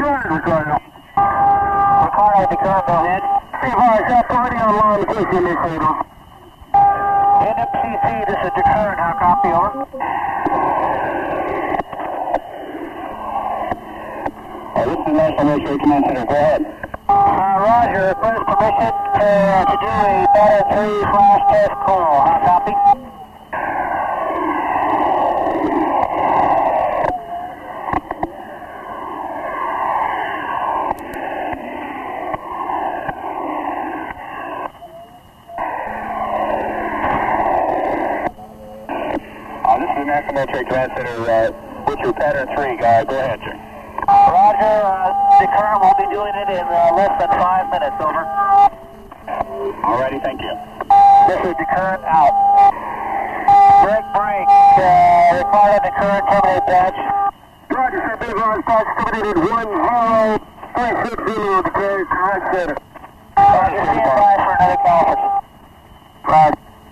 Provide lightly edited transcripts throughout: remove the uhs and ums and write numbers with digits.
Ricardo. Ricardo, Decurrent, go ahead. Steve, party online, push initiator. NMCC, this is Decurrent, how copy, over? This is National Military Command Center, go ahead. Roger, request permission to do a Pattern 3 flash test call, how copy? This is the National Military Command Center, Butcher Pattern 3, go ahead, sir. Roger, Decurrent will be doing it in less than 5 minutes, over. Alrighty, thank you. This is Decurrent, out. Break, Ricardo, Decurrent, terminate batch. Roger, sir, big on start, terminated 10360, Decurrent, correct center. Roger, stand by for another conference. Roger.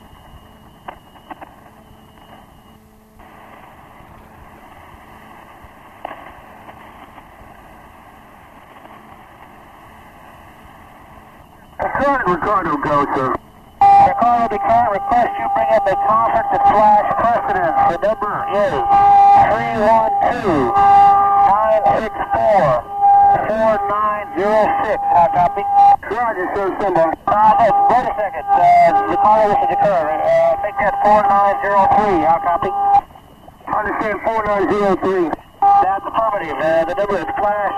Ricardo, go, sir. Ricardo, Decurrent, request you bring up a conference at flash precedence. The number is 312-964-4906. How copy? Roger, sir, symbol. Wait a second. Ricardo, this is Decurrent. Make that 4903. How copy? Understand, 4903. That's affirmative. The number is flash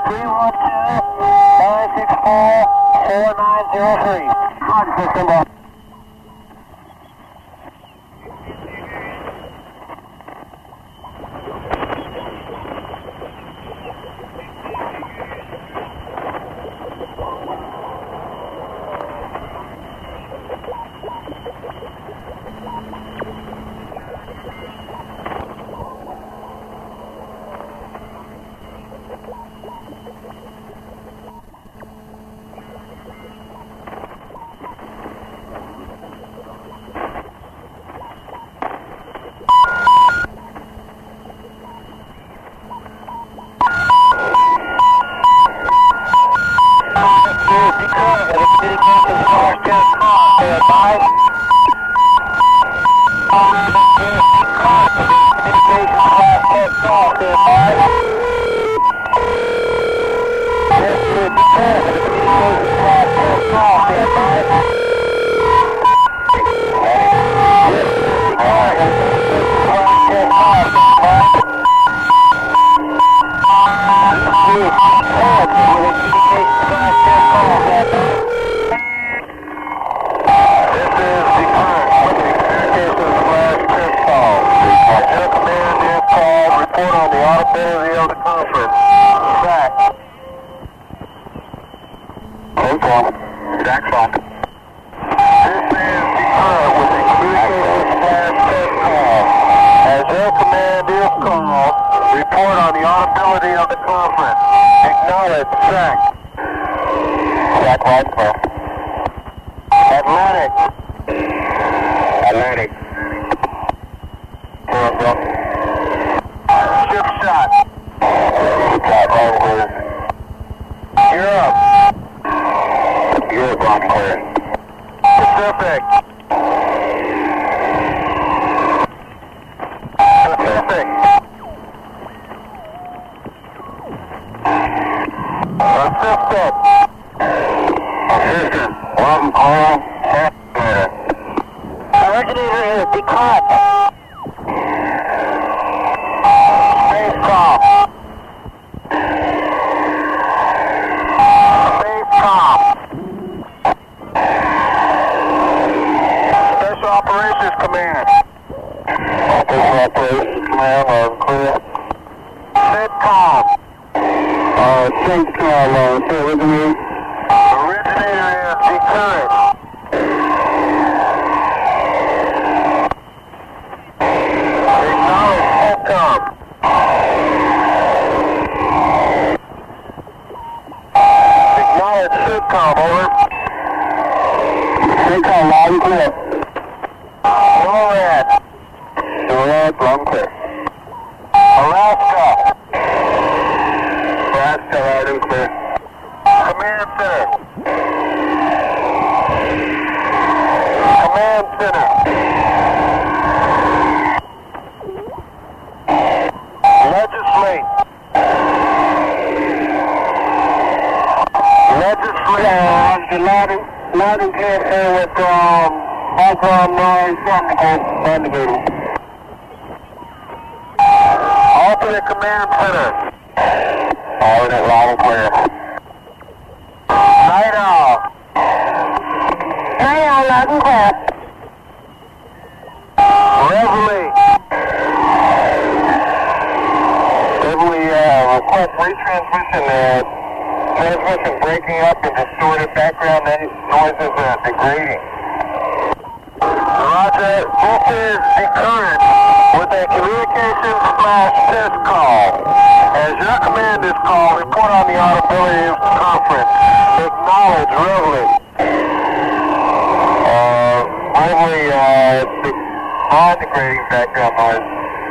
312-964-4903. Roger, sir, symbol. Alaska. Tell Arden clear. Command center. Command center. Legislate. Loud and clear here with background noise indicating. Alternate command center. Alternate loud and clear. Night owl. Night owl, loud and clear. Reveille. Request retransmission. Transmission breaking up and distorted background noises degrading. Roger, this is the current with a communications/test call. As your command is called, report on the audibility of the conference. Acknowledge Reveille. Non-degrading background noise.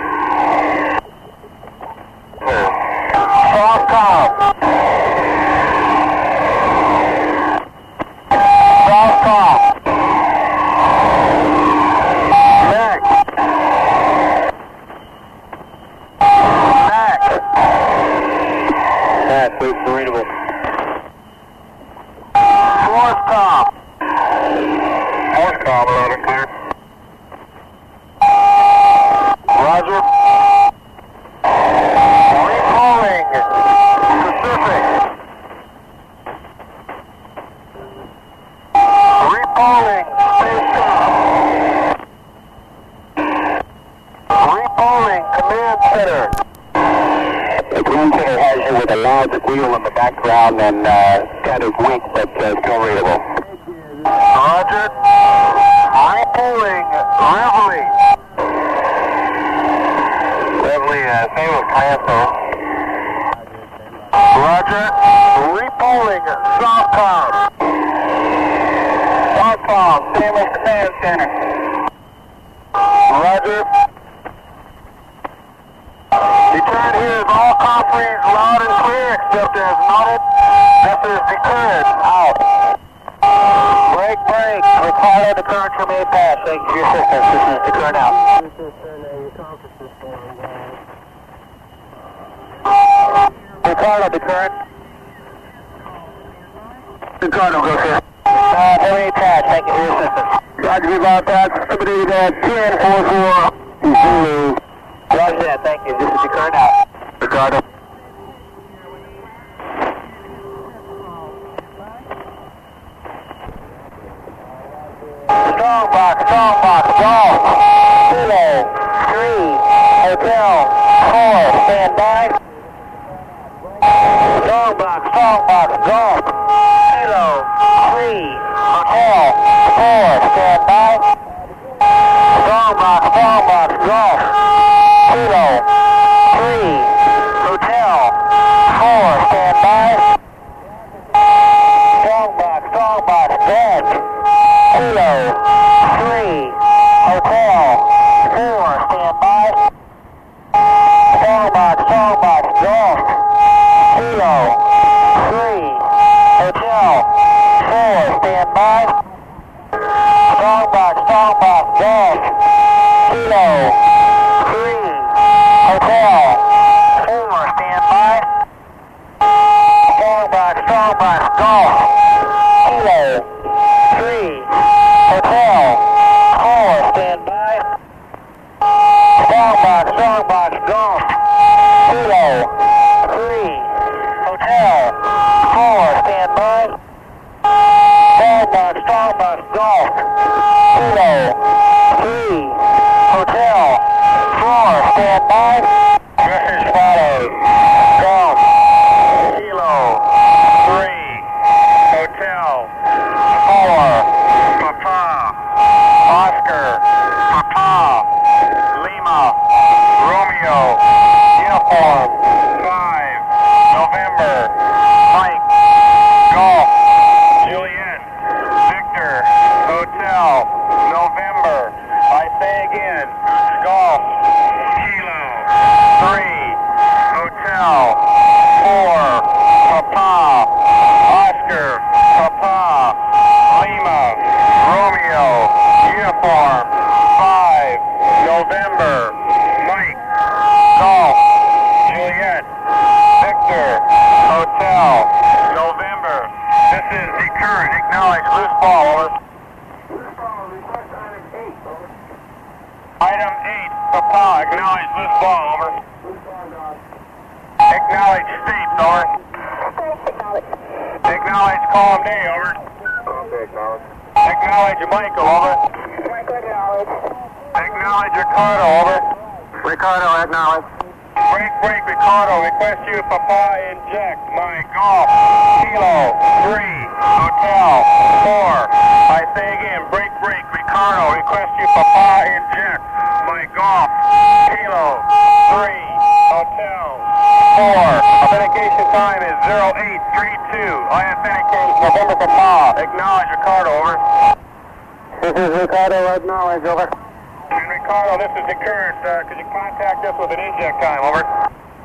Softcom. Softcom. Mac. Mac. Mac, please, readable. Sourcecom. Sourcecom, loud and clear. Roger. Recalling Pacific. Recalling Spacecom. Recalling Command Center. The Command Center has you with a loud squeal in the background and kind of weak, but still readable. Roger. Recalling Reveille. Same with Clancy. Roger. Repolling Softcom. Softcom, same with Command Center. Roger. Return here is all conferees loud and clear except as noted. This is the current. Out. Break. Recall the current from A pass. Thank you for your assistance. This is the current out. Ricardo, the current. Ricardo, go sir. Every patch, thank you for your assistance. Roger, about that. Somebody at 1044 Zulu. Roger that, thank you. This is the current out. Ricardo. Strongbox, golf. Kilo, 3, hotel, 4, stand by. Strongbox, golf. Kilo, 3, hotel, 4, stand by. Strongbox, golf. Kilo, 3, hotel, 4, stand by. Strongbox, golf. Kilo, 3, hotel, 4, stand by. Strongbox, golf. Kilo, 3, hotel, 4, stand by. Strongbox, golf. Kilo, 3, hotel, 4, stand by. Strongbox, golf. Kilo, 3, hotel, 4, stand by. Strongbox, golf. Kilo, 3, hotel, 4, stand by. Strongbox, golf. Kilo, 3, hotel, 4, stand by. Message follows. Golf. Kilo, 3, hotel, 4, Papa, Oscar, Papa, Lima, Romeo, uniform. M8, Papa, acknowledge loose ball, over. Acknowledge steep, over. Acknowledge calm day, over. Okay, acknowledge. Acknowledge Michael, over. Michael, acknowledge. Acknowledge Ricardo, over. Ricardo, acknowledge. Break, Ricardo, request you Papa inject. My golf, Kilo, 3, Hotel, 4. I say again, break, Ricardo, request you Papa inject. My golf, Kilo, 3, Hotel, 4. Authentication time is 0832. I authenticate November Papa. Acknowledge Ricardo, over. This is Ricardo, acknowledge, over. And Ricardo, this is the current. Could you contact us with an inject time, over?